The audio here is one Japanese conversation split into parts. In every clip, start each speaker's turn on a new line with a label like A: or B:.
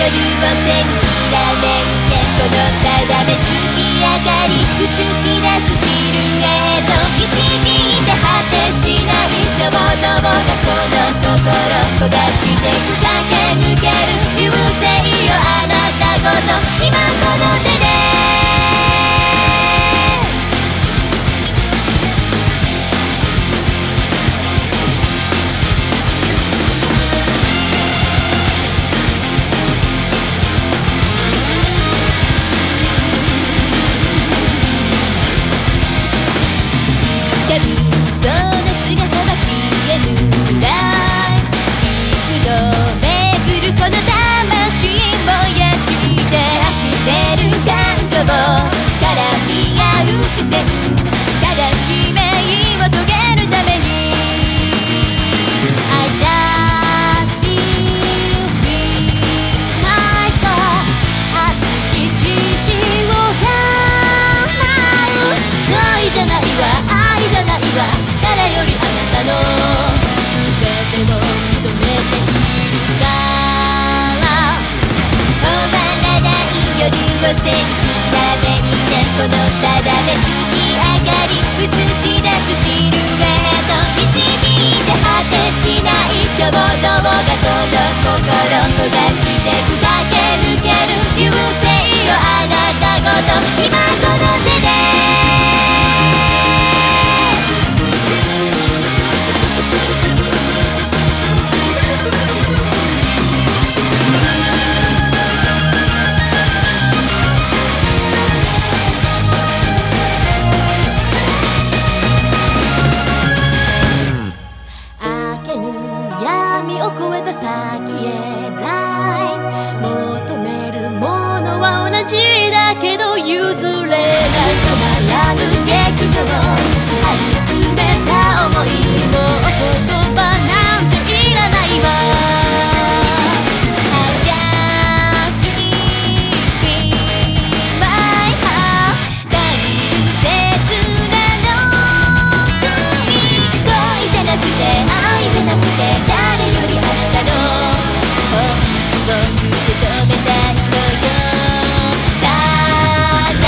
A: 夜を背にきらめいてこの定め月明かり映し出すシルエット導いて果てしない衝動がこの心焦がしてく駆け抜ける流星よあなたごと今この手でその姿は消えぬらい幾度巡るこの魂燃やして溢れる感情絡み合う視線正しい命を遂げるために I just feel free my soul 熱き自信を叶う恋じゃないわ誰よりあなたの全てを認めているから終わらない夜を背にきらめいてこの定め月明かり映し出すシルエット導いて果てしない衝動がこの心焦がしてく駆け抜ける流星よあなたごと今この手でを越えた先へブライン求めるものは同じだけど譲れない止まらぬ劇場張り詰めた想いもう言葉なんていらないわ I just feel my heart 大切なの恋じゃなくて愛じゃなくて誰よりあなたの本を受け止めたいのよただ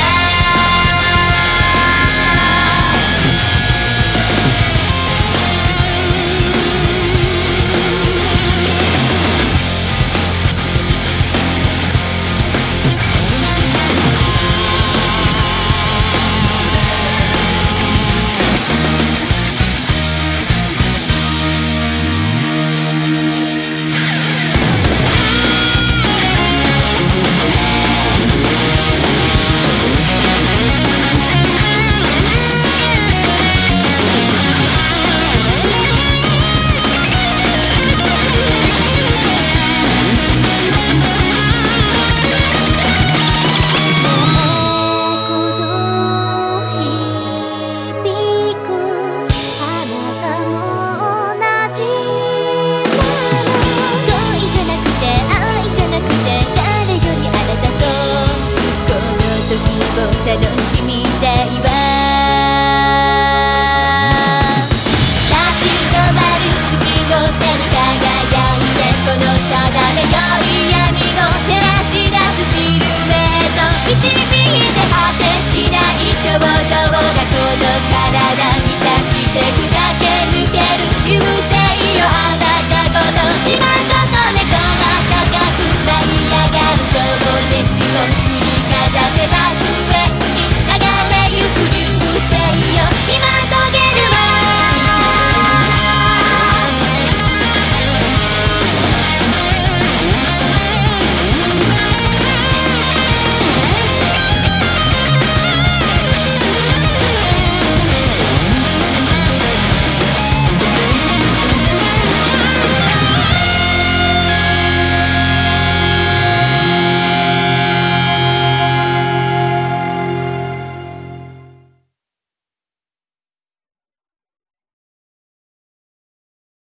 A: 楽しみたいわ立ち止まる月の背に輝いてこの定めより闇を照らし出すシルエット導いて果てしない衝動がこの体満たしてく駆け抜ける流星よあなたごと今ここで空高く舞い上がる情熱を振りかざせば